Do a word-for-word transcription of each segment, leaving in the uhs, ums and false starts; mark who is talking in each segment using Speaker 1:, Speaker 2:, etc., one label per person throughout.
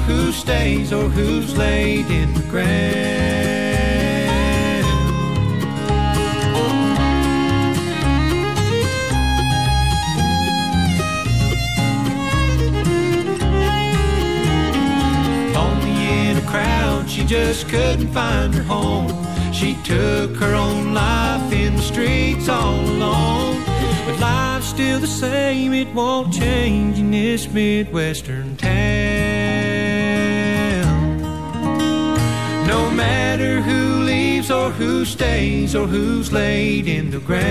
Speaker 1: who stays or who's laid in the ground. Crowd, she just couldn't find her home. She took her own life in the streets all alone. But life's still the same, it won't change in this Midwestern town. No matter who leaves or who stays or who's laid in the ground.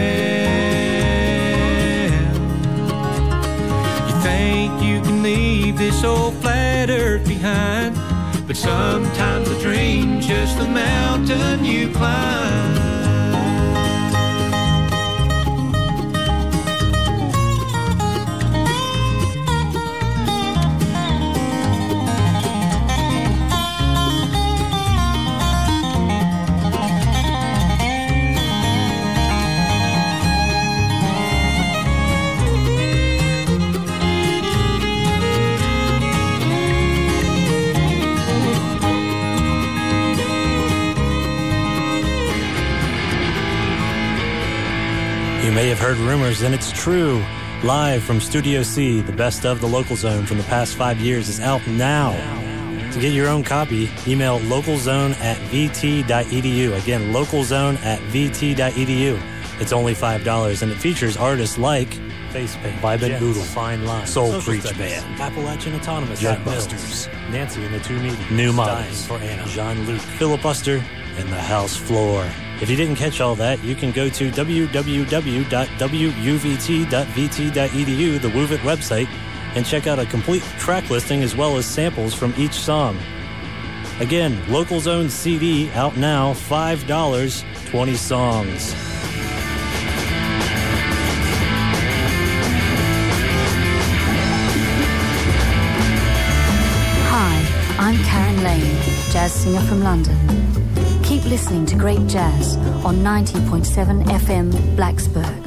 Speaker 1: You think you can leave this old flat earth behind, but sometimes a dream's just the mountain you climb.
Speaker 2: You may have heard rumors, and it's true. Live from Studio C, the best of the Local Zone from the past five years is out now. To get your own copy, email localzone at vt.edu. Again, localzone at vt.edu. It's only five dollars, and it features artists like Facepaint, Vibe and Boodle, Fine Line, Soul
Speaker 3: Social
Speaker 2: Preach
Speaker 3: Studies,
Speaker 2: Band, Appalachian Autonomous,
Speaker 3: Jack
Speaker 2: Busters, Nancy and the Two Needy, New Models for Anna, Jean-Luc, Filibuster, and The House Floor. If you didn't catch all that, you can go to w w w dot w u v t dot v t dot e d u, the WUVIT website, and check out a complete track listing as well as samples from each song. Again, Local Zone C D out now, five dollars, twenty songs.
Speaker 4: Hi, I'm Karen Lane, jazz singer from London. Keep listening to great jazz on ninety point seven F M Blacksburg.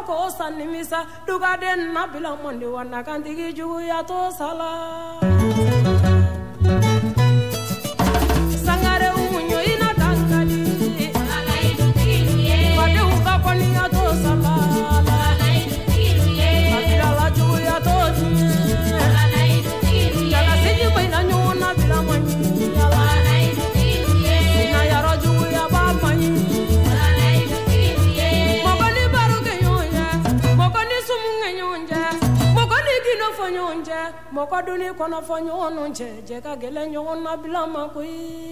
Speaker 3: ko sanimisa duga den na bila monde wana kantigi jugu ya to sala sangare umunyo ina tangadi ala idu tiru ye pade uka poni ya to sala ala idu tiru ye abira la jugu ya to ala idu tiru ye ala siji baina nyona bila mani ala idu tiru ye na yaro jugu ya ba mani moko duni kono fonyo nonje je ka gele nyon na bila makui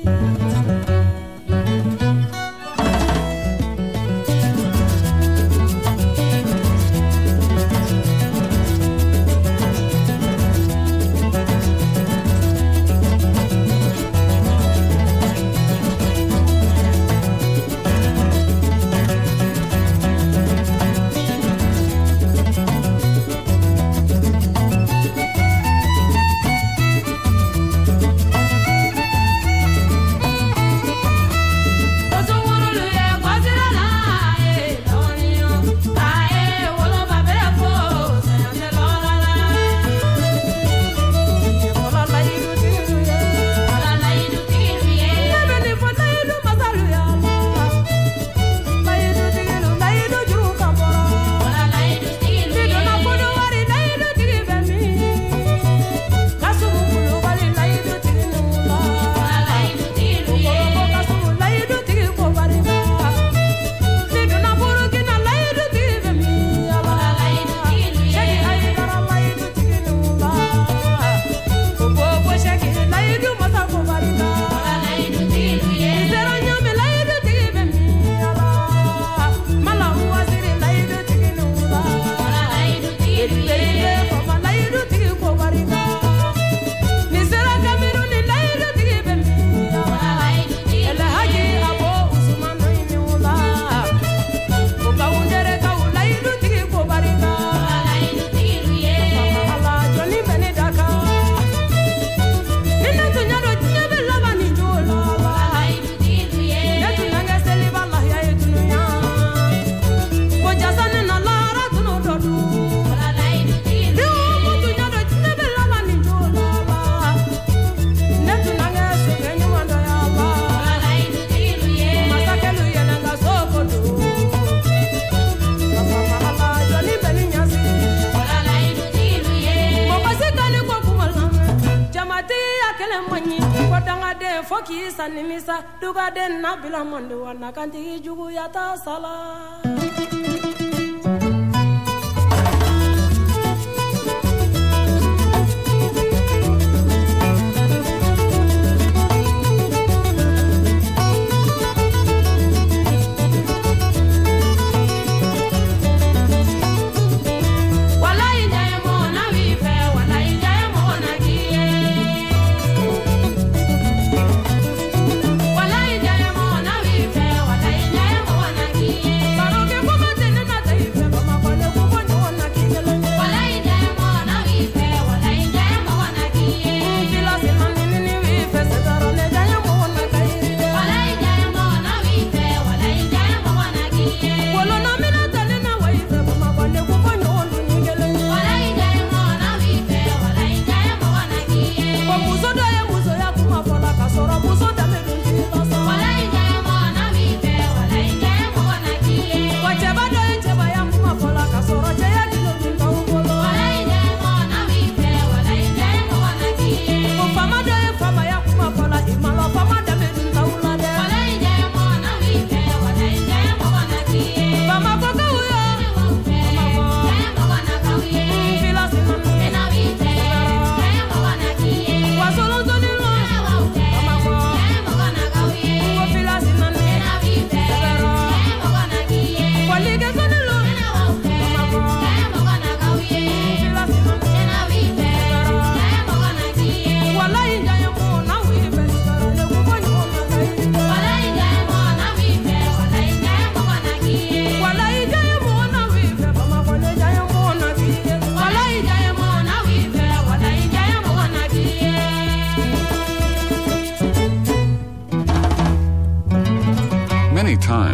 Speaker 3: foki sanimisa duga den na bila monde wana kanti jugu ya ta sala
Speaker 5: Para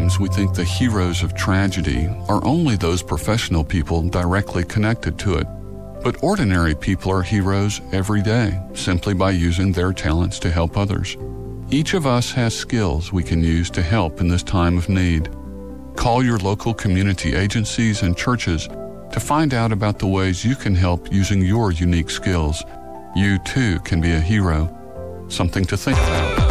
Speaker 5: times we think the heroes of tragedy are only those professional people directly connected to it. But ordinary people are heroes every day, simply by using their talents to help others. Each of us has skills we can use to help in this time of need. Call your local community agencies and churches to find out about the ways you can help using your unique skills. You too can be a hero. Something to think about.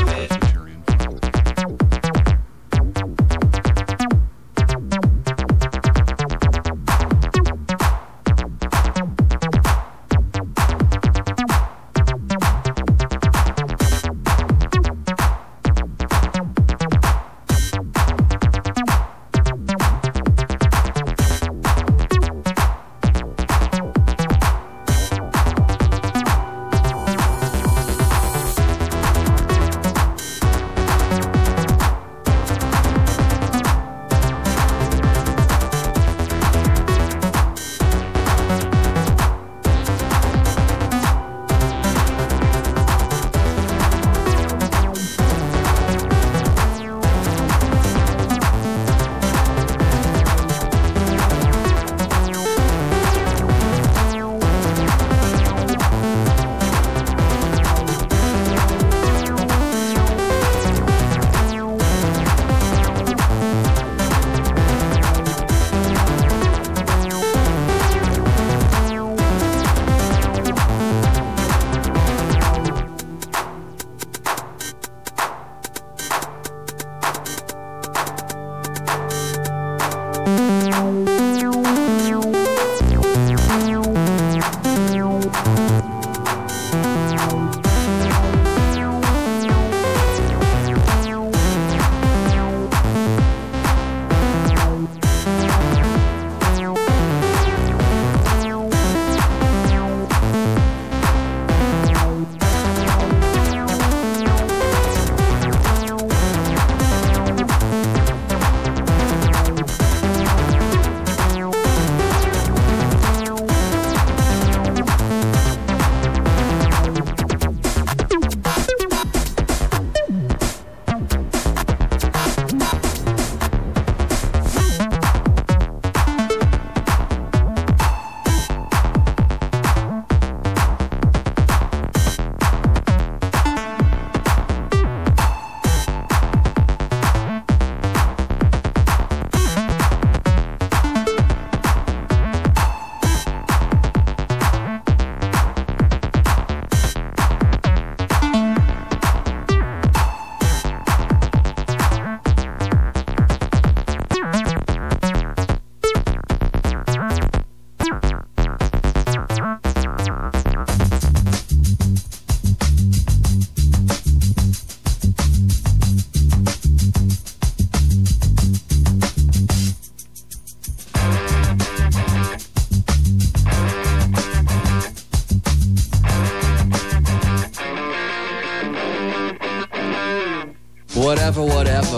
Speaker 6: Whatever, whatever,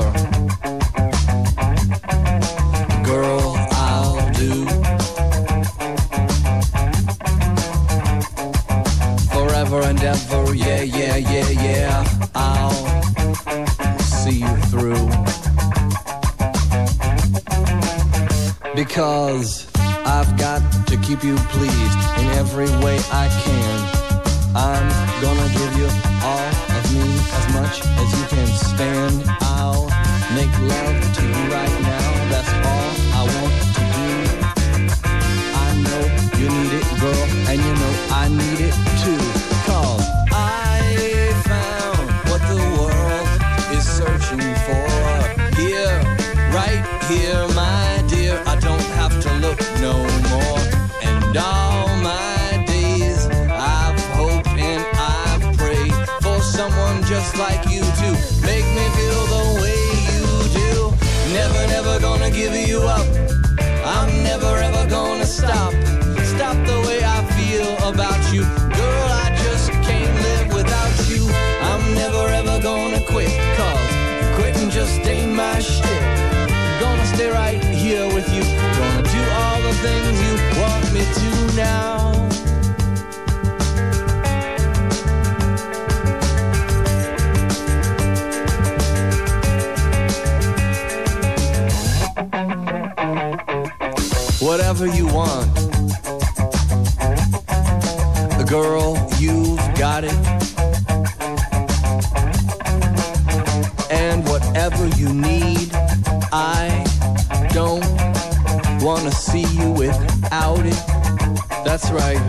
Speaker 6: girl, I'll do. Forever and ever, yeah, yeah, yeah, yeah, I'll see you through. Because I've got to keep you pleased in every way I can. I'm gonna give you all of me as much as you can stand. I'll make love to you right now. That's all I want to do. I know you need it, girl, and you know I need it too. 'Cause I found what the world is searching for. Here, right here, my dear, I don't have to look no more. And all my days I've hoped and I've prayed for someone just like you to make me feel the way you do. Never, never gonna give you up. I'm never ever gonna stop. Stop the way I feel about you. Girl, I just can't live without you. I'm never ever gonna quit, 'cause quitting just ain't my shit. Gonna stay right here with you. Gonna do all the things you want me to now. whatever you want. Girl, you've got it. And whatever you need, I don't wanna see you without it. That's right.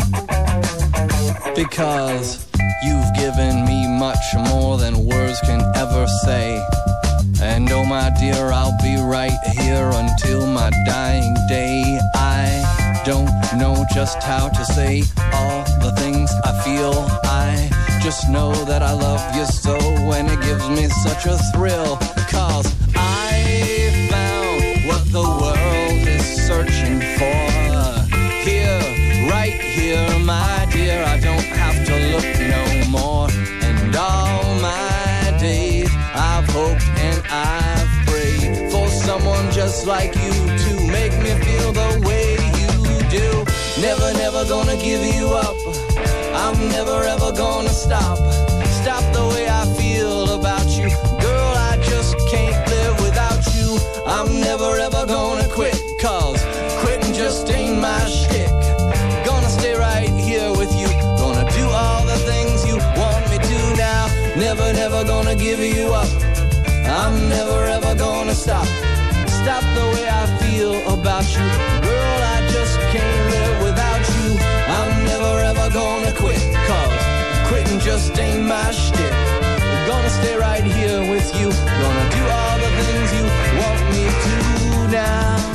Speaker 6: Because you've given me much more than words can ever say. And oh my dear, I'll be right here until my dying day. I don't know just how to say all the things I feel. I just know that I love you so, and it gives me such a thrill. Cause I found what the world is searching for. Here, right here, my dear, I don't have to look no more. And all my days I've hoped and I've prayed for someone just like you to make me feel the way you do. Never, never gonna give you up. I'm never ever gonna stop. Stop the way I feel about you. Girl, I just can't live without you. I'm never ever gonna quit, cause quitting just ain't my shtick. Gonna stay right here with you. Gonna do all the things you want me to now. Never, never gonna give you up. I'm never ever gonna stop. Stop the way I feel about you. Girl, I just can't live without you. I'm never ever gonna quit, cause quitting just ain't my shtick. Gonna stay right here with you. Gonna do all the things you want me to now.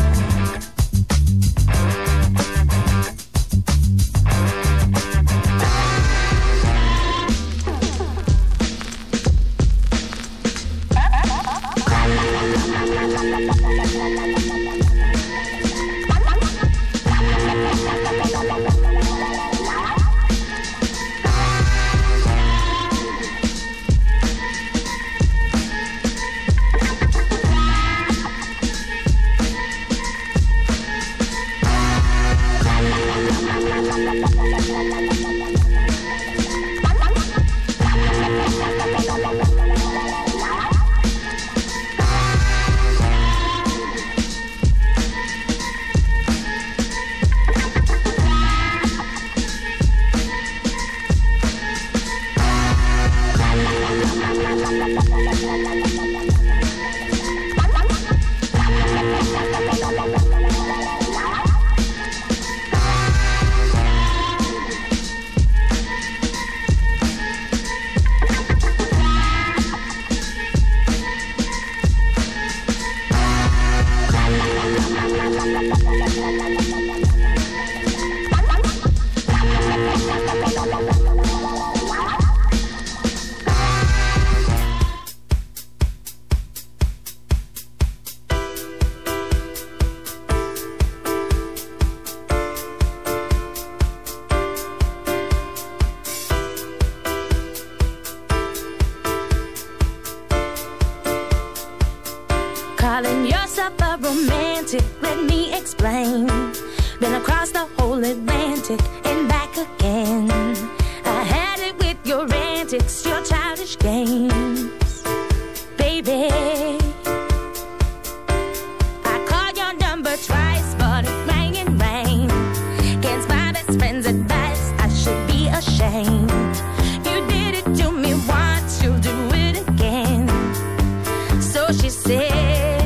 Speaker 7: Calling yourself a romantic, let me explain. Been across the whole Atlantic and back again. I had it with your antics, your childish games. Baby, I called your number twice, but it rang and rang. Against my best friend's advice, I should be ashamed. You did it to me once, you'll do it again. So she said,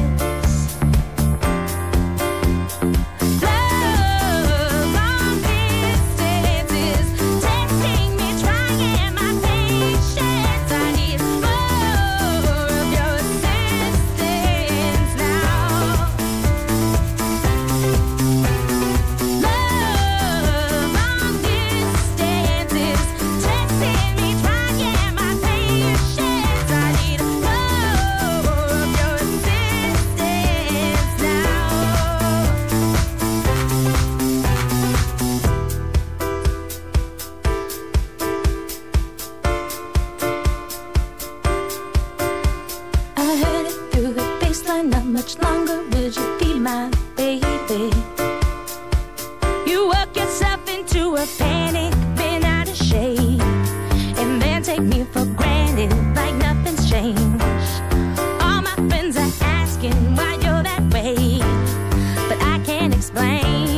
Speaker 7: not much longer would you be my baby. You work yourself into a panic, been out of shape, and then take me for granted like nothing's changed. All my friends are asking why you're that way, but I can't explain.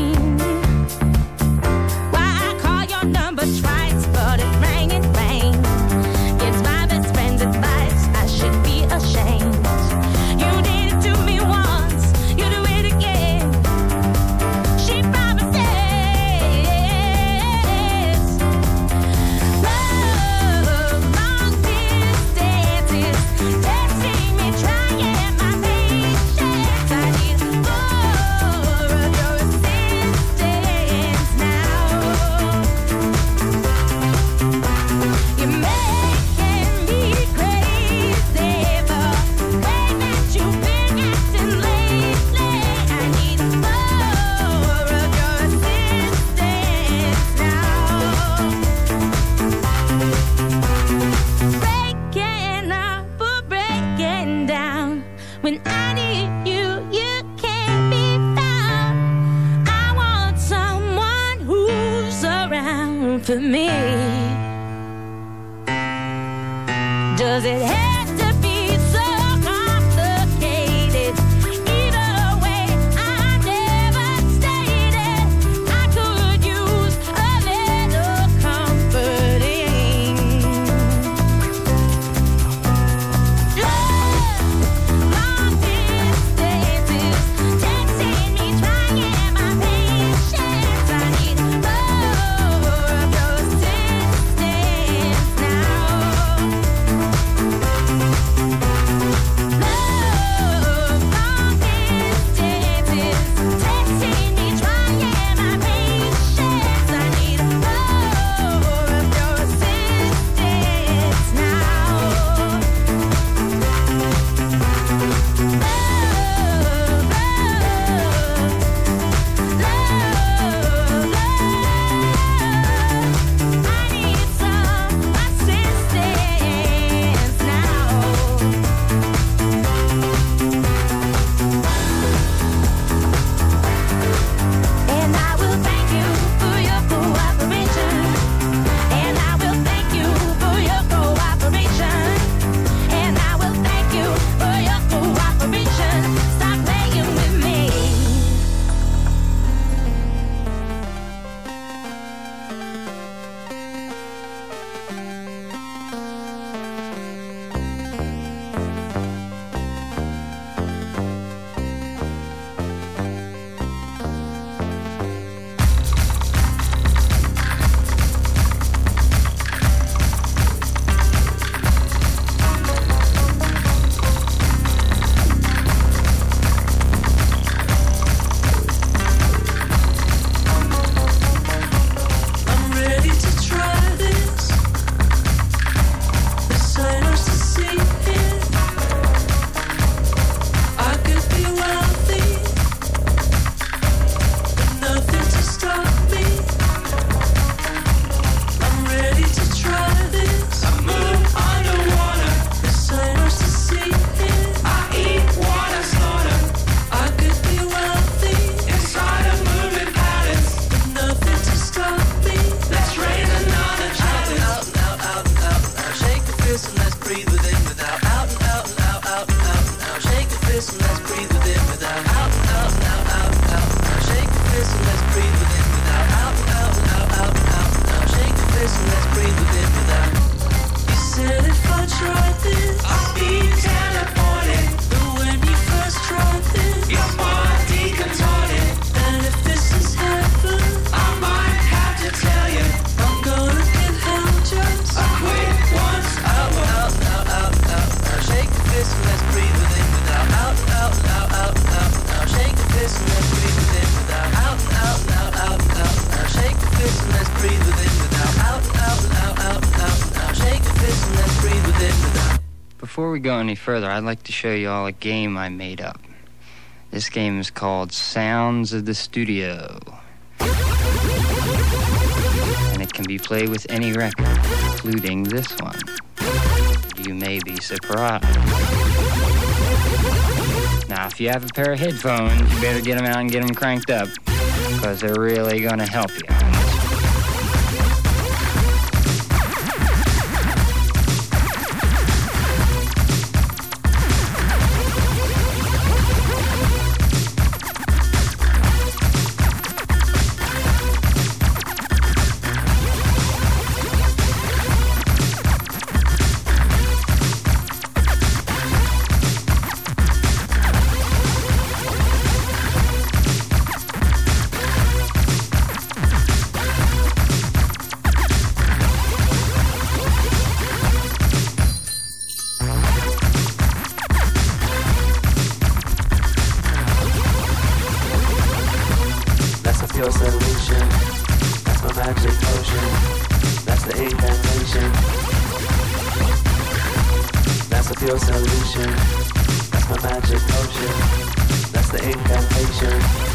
Speaker 7: for me. Does it have to be so complicated? Either way, I'm devastated. I could use a little comforting. Love, long distances, texting me, trying my patience. I need more of your assistance now.
Speaker 8: Before we go any further, I'd like to show you all a game I made up. This game is called Sounds of the Studio. And it can be played with any record, including this one. You may be surprised. Now, if you have a pair of headphones, you better get them out and get them cranked up, because they're really going to help you.
Speaker 9: Your solution, that's my magic potion, that's the incantation. That's a pure solution, that's my magic potion, that's the incantation.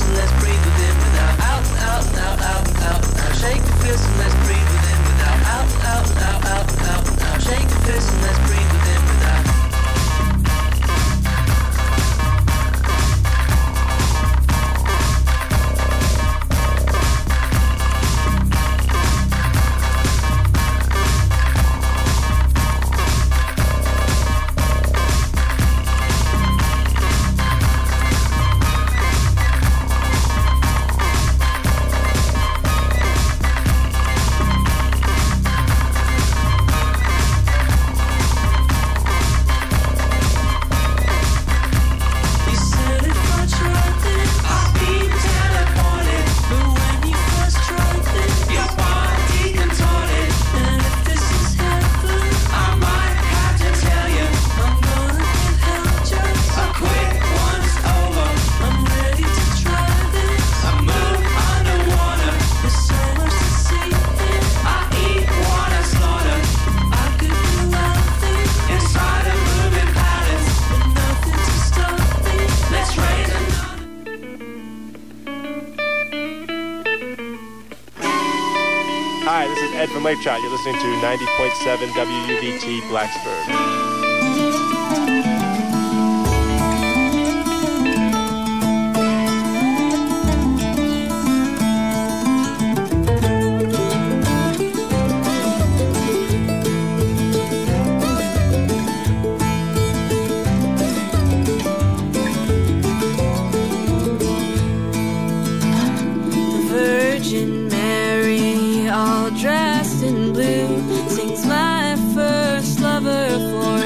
Speaker 9: and let's breathe within without out, out, out, out, out, out. Shake the fist and let's breathe within without out, out, out, out, out, out. Shake the fist and let's breathe within without.
Speaker 10: Lake Shot. You're listening to ninety point seven W U V T Blacksburg.
Speaker 3: Dressed in blue, sings my first lover for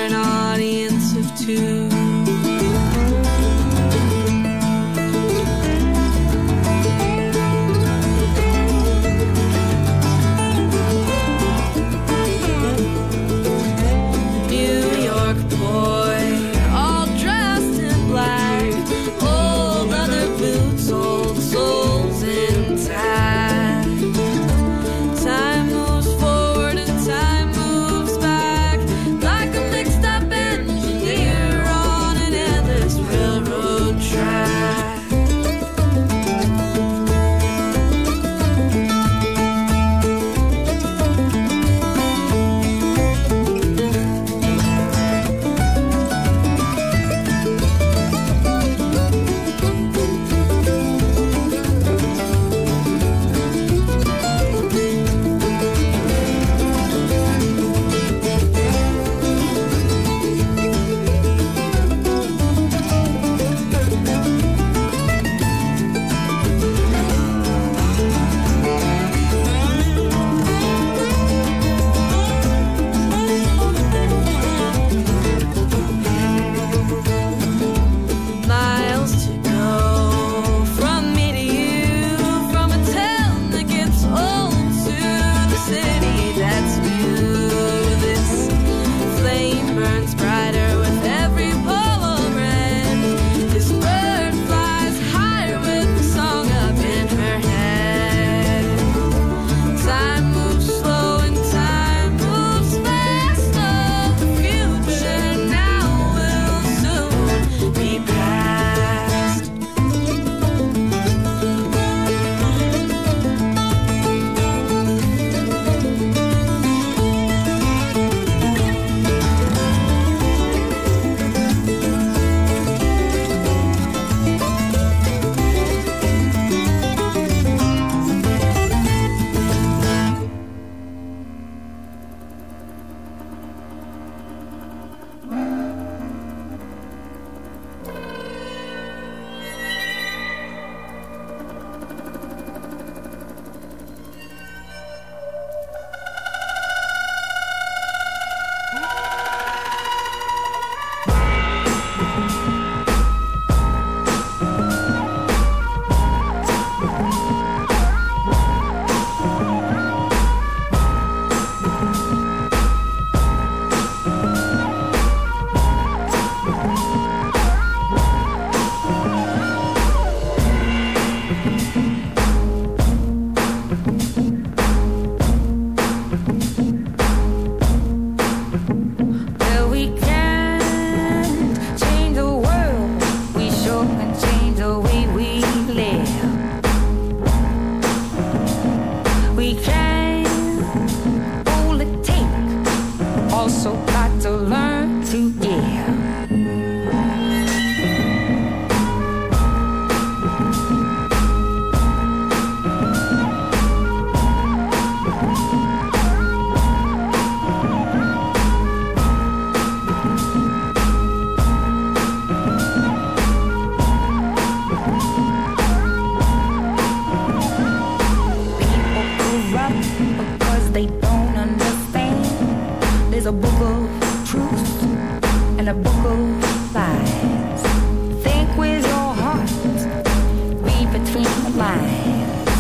Speaker 7: a book of truth and a book of lies. Think with your heart, read between the lines.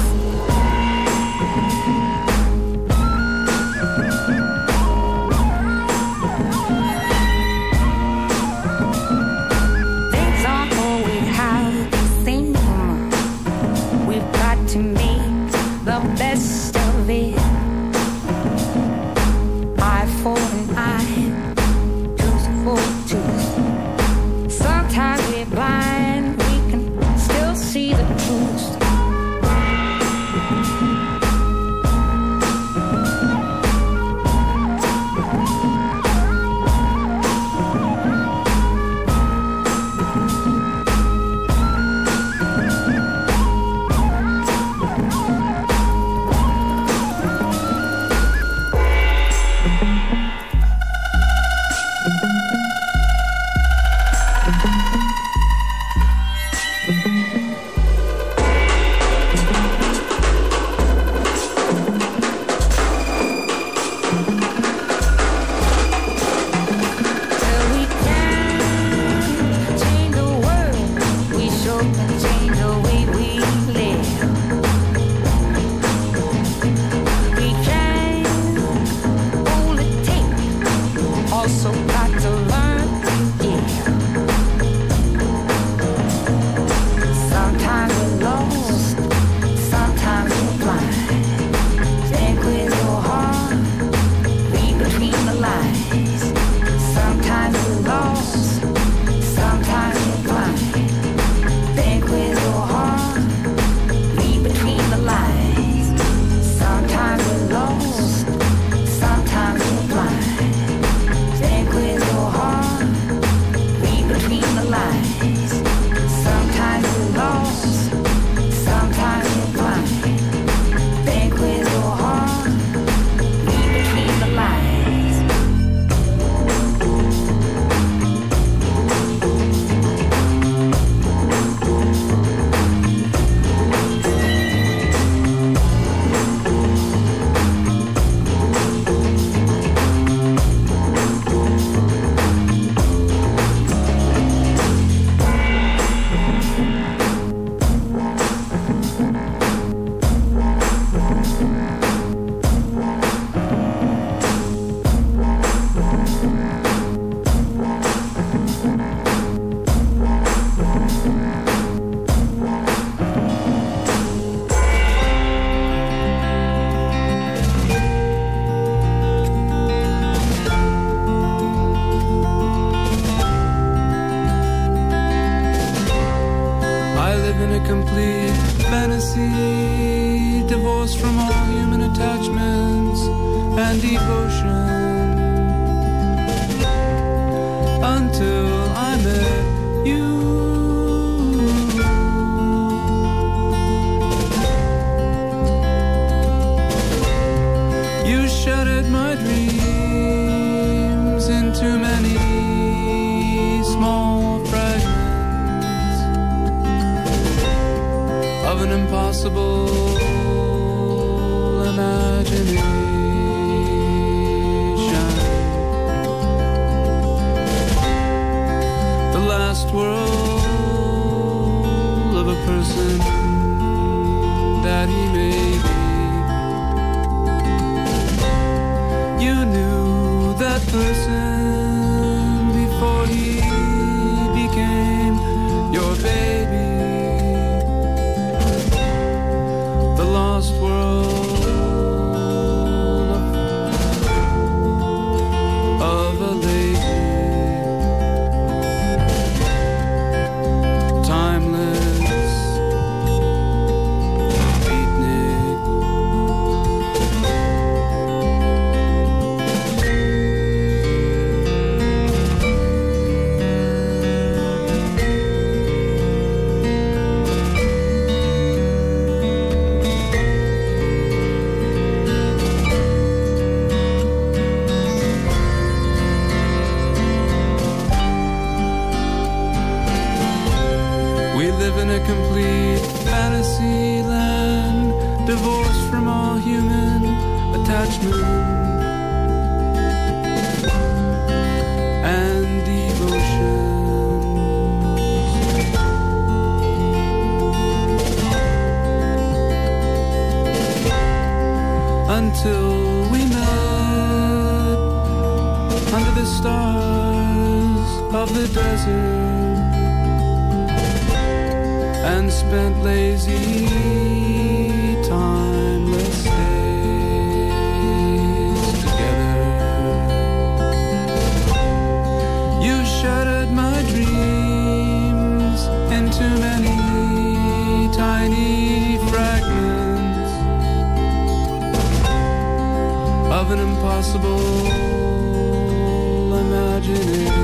Speaker 7: Things aren't always how they seem. We've got to make the best of it. Eye for an eye, tooth for a tooth. Sometimes we're blind, we can still see the truth. Till we can change the world, we sure can change the way we live. We can only take, also got to learn to give. Sometimes we're lost, sometimes we're blind. Think with your heart, read between the lines. Sometimes we're lost, sometimes we're blind. Think with your heart, read between the lines. Sometimes we're lost, sometimes we're blind. Think with your heart, read between the lines. Sometimes we're lost, sometimes we're blind. Think with your heart, read between the lines.
Speaker 11: I live in a complete fantasy, divorced from all human attachments and devotion. Until I met you. You shattered my dreams into many small fragments of an impossible imagination. The last world of a person that he may be. You knew that person before he became your baby. The lost world of a lady, timeless beatnik. We live in a complete fantasy land, divorced from all human attachment. the stars of the desert and spent lazy, timeless days together. You shattered my dreams into many tiny fragments of an impossible imagination.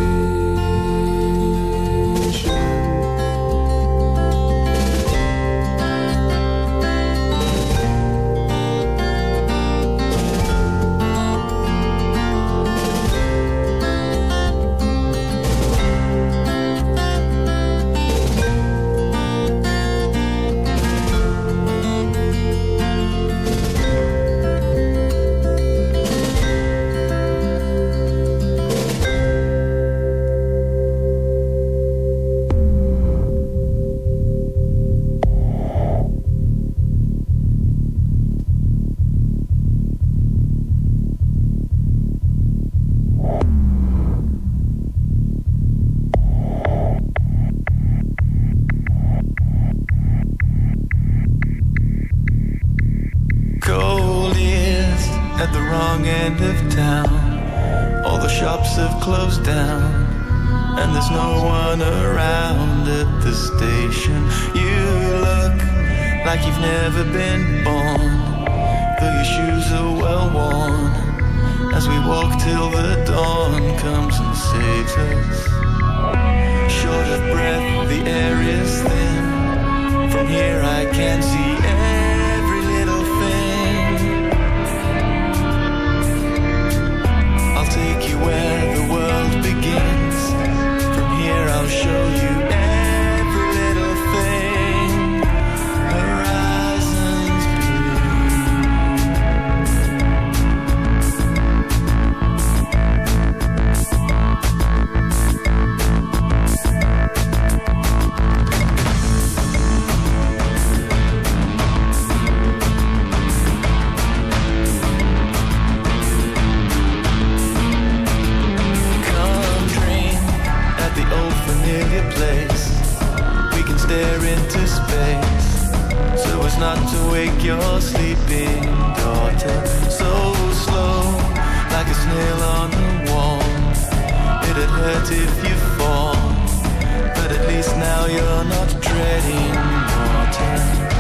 Speaker 12: Closed down, and there's no one around at the station. You look like you've never been born, though your shoes are well worn, as we walk till the dawn comes and saves us. Short of breath, the air is thin. From here I can see every little thing. I'll take you where the world begins. From here I'll show you every little thing. Horizons not to wake your sleeping daughter. So slow, like a snail on the wall. It'd hurt if you fall, but at least now you're not treading water.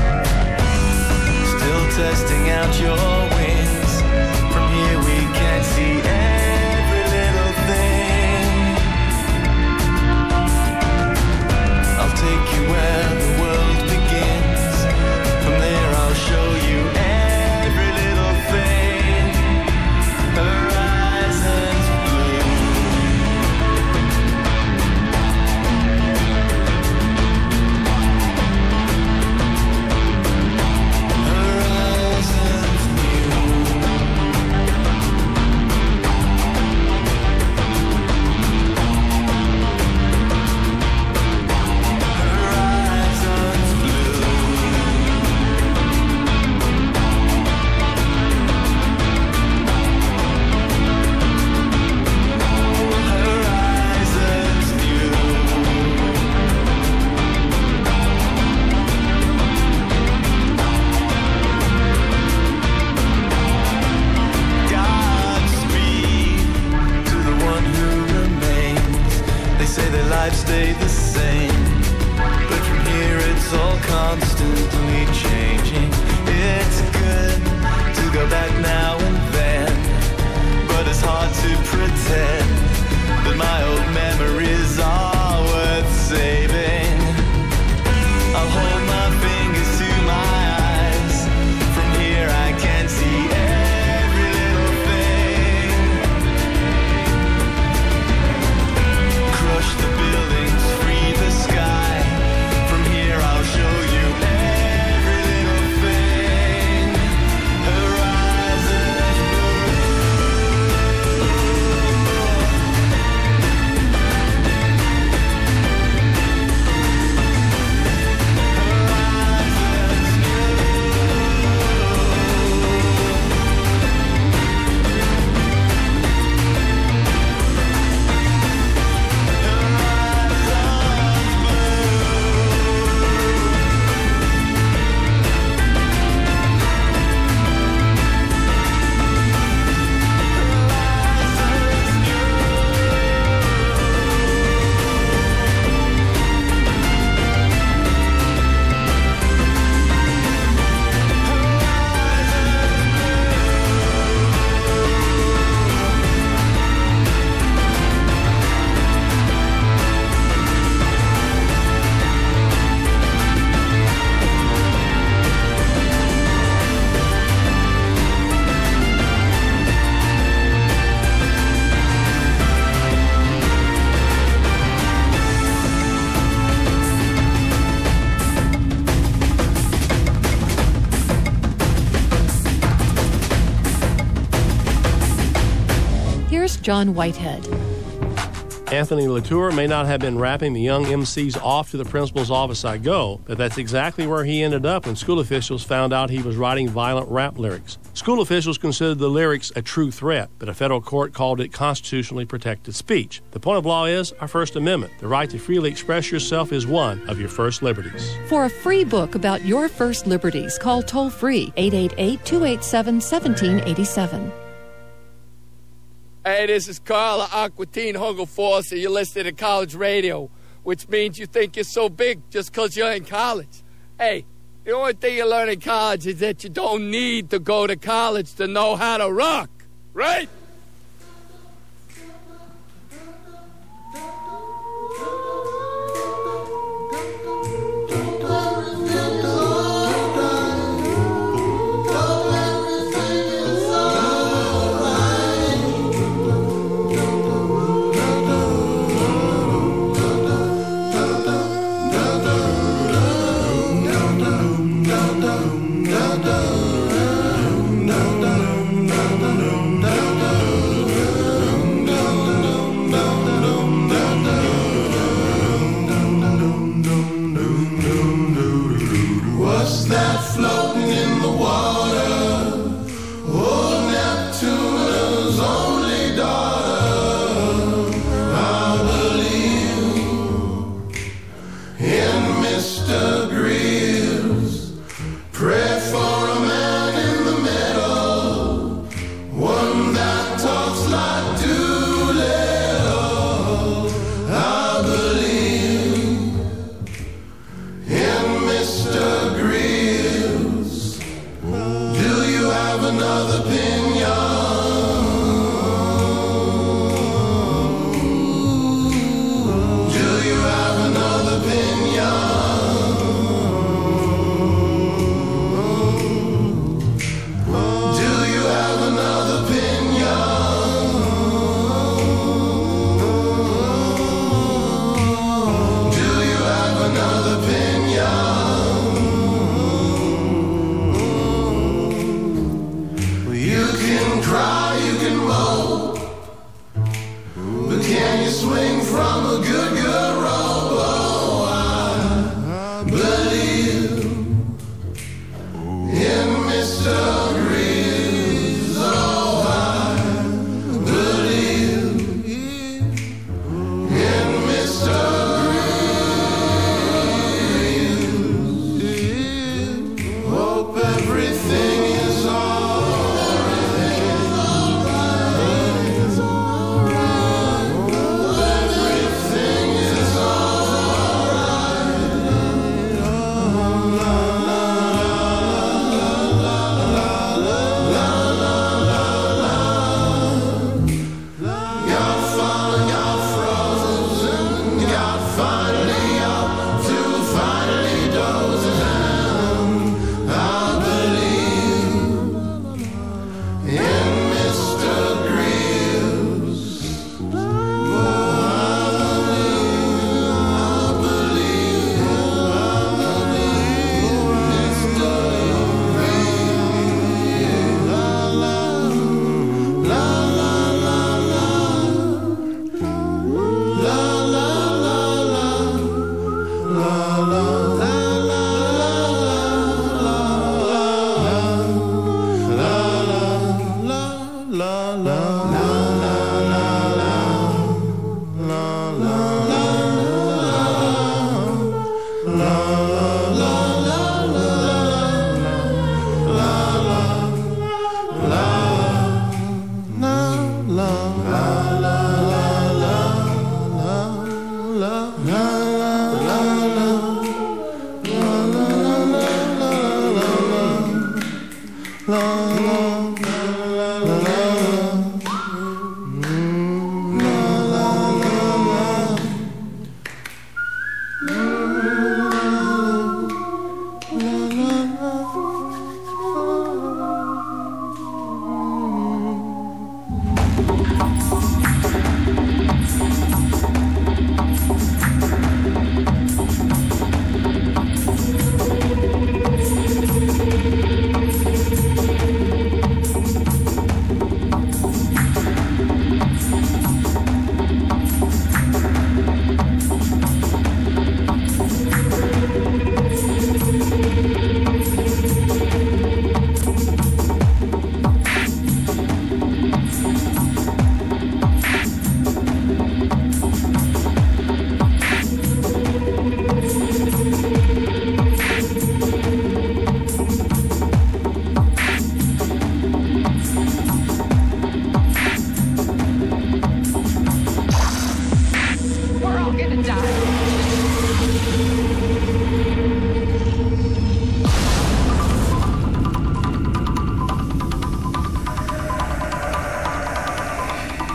Speaker 12: Still testing out your wings. From here we can see every little thing. I'll take you where the world begins. From there I'll show you every little thing. Horizons blue. Horizons new. Horizons blue. Horizons new. Godspeed to the one who remains. They say their lives stay the same, but from here it's all constantly changing. It's good to go back now and then, but it's hard to pretend that my old memories are worth saving. I'll hold my fingers to my eyes. From here I can see every little thing. Crush the buildings, free the sky. From here I'll show you every little thing. Horizons blue.
Speaker 13: Here's John Whitehead.
Speaker 14: Anthony Latour may not have been rapping the young M Cs off to the principal's office I go, but that's exactly where he ended up when school officials found out he was writing violent rap lyrics. School officials considered the lyrics a true threat, but a federal court called it constitutionally protected speech. The point of law is our First Amendment. The right to freely express yourself is one of your first liberties.
Speaker 13: For a free book about your first liberties, call toll-free eight eight eight, two eight seven, one seven eight seven.
Speaker 15: Hey, this is Carl of Aquatine Hunger Force, and you're listening to college radio, which means you think you're so big just because you're in college. Hey, the only thing you learn in college is that you don't need to go to college to know how to rock, right?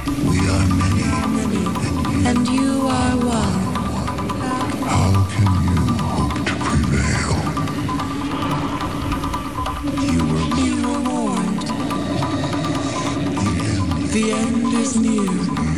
Speaker 16: We are many,
Speaker 7: and you are one.
Speaker 16: How can you hope to prevail? You were,
Speaker 7: you were warned.
Speaker 16: the end,
Speaker 7: the end is near.